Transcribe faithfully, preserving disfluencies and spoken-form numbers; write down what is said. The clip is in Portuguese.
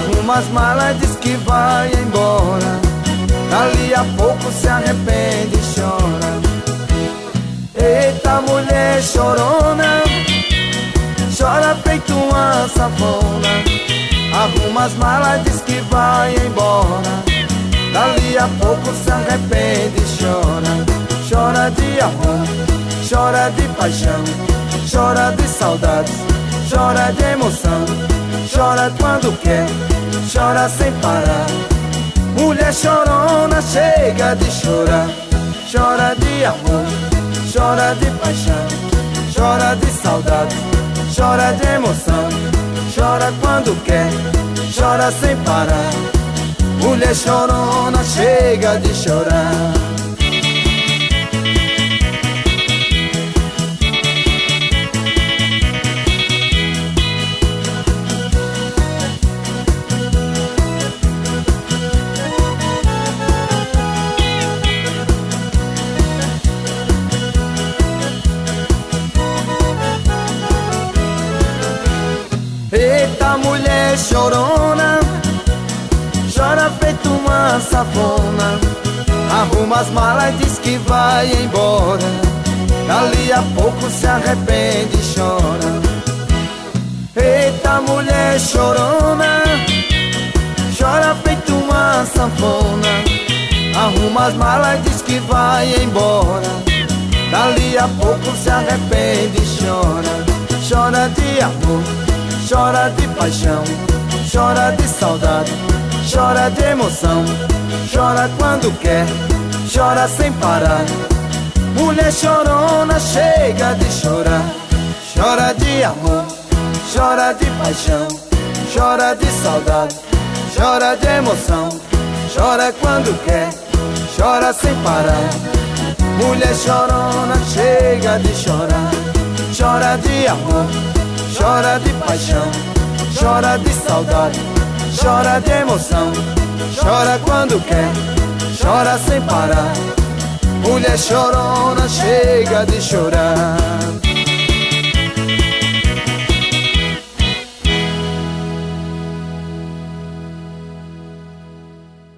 arruma as malas, diz que vai embora. Dali a pouco se arrepende e chora. Eita, mulher chorona, chora feito uma safona. Arruma as malas, diz que vai embora. Dali a pouco se arrepende e chora. Chora de amor, chora de paixão, chora de saudades, chora de emoção. Chora quando quer, chora sem parar. Mulher chorona, chega de chorar. Chora de amor, chora de paixão, chora de saudade, chora de emoção. Chora quando quer, chora sem parar. Mulher chorona, chega de chorar. Eita, mulher chorona, chora feito uma safona. Arruma as malas, diz que vai embora. Dali a pouco se arrepende e chora. Eita, mulher chorona, chora feito uma sanfona. Arruma as malas, diz que vai embora. Dali a pouco se arrepende e chora. Chora de amor, chora de paixão, chora de saudade, chora de emoção. Chora quando quer, chora sem parar. Mulher chorona, chega de chorar. Chora de amor, chora de paixão, chora de saudade, chora de emoção. Chora quando quer, chora sem parar. Mulher chorona, chega de chorar. Chora de amor, chora de paixão, chora de saudade, chora de emoção. Chora quando quer, chora sem parar. Mulher chorona, chega de chorar.